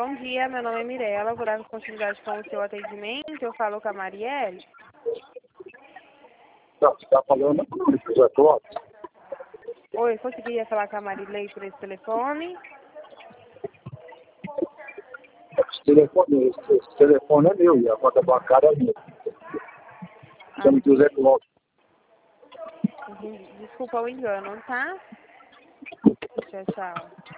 Bom dia, meu nome é Mirella, vou dar continuidade com o seu atendimento. Eu falo com a Marielle. Não, você está falando com o José Clóvis. Oi, conseguiria falar com a Marilei por esse telefone? Esse telefone é meu e a conta bancária é minha. Chama de José Clóvis. Desculpa o engano, tá? Tchau, tchau.